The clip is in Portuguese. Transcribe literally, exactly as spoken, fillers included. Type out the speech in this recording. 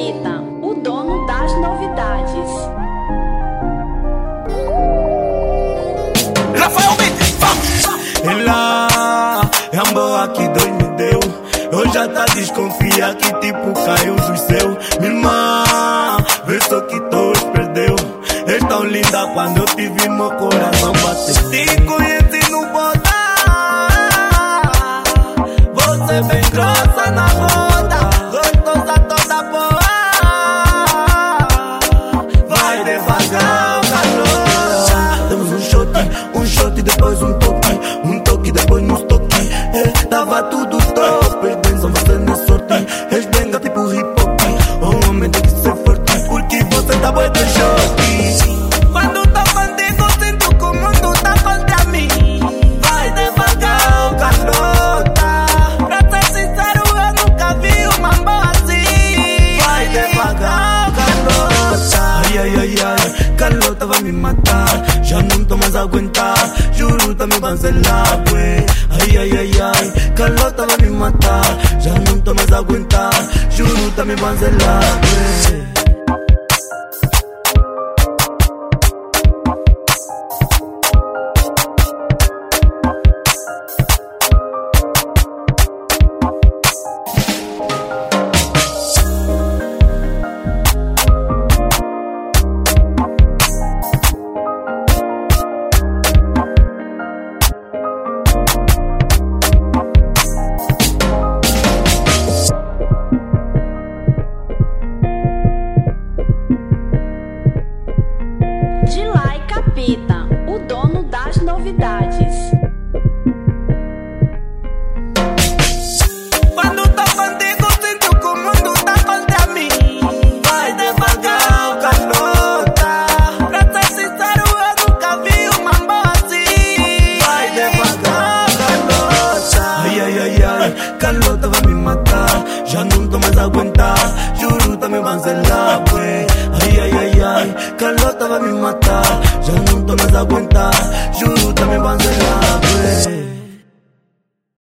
Capita, o dono das novidades. Rafael Mendes, vamos! Ela é a boa que Deus me deu. Eu já tá desconfia que tipo caiu do céu. Minha irmã, vê só que todos perdeu. És tão linda quando eu te vi, meu coração bateu. Te conheci no boda, você bem grossa na roda, gostosa toda boa. Vai devagar, calor. Damos um shot, um shot e depois um toque, um toque depois nos toque. É, tava tudo top, bem-são você na sorte. És benga tipo hip hop, o homem tem que ser forte, porque você tá bué de choque. Quando tô contigo sinto que o mundo tá contra mim. Vai devagar, Carlota, pra ser sincero eu nunca vi uma boa assim. Vai devagar, Carlota. Ai, ai, ai, ai, Carlota vai me matar. Já não tô mais a aguentar, juro tá me cancelar, ué. Ai, ai, ai, ai, Carlota vai me matar. Já não tô mais a aguentar, juro tá me cancelar, ué. Dilai Capita, o dono das novidades. Quando tô contigo sinto que o mundo tá contra mim. Vai devagar, Carlota, pra ser sincero eu nunca vi uma boa assim. Vai devagar, Carlota. Ai, ai, ai, ai, Carlota vai me matar. Já não tô mais a aguentar, juro tá me cancelar, ué. Ai, ai, ai, ai, Carlota vai me matar. Já não tô mais a aguentar, juro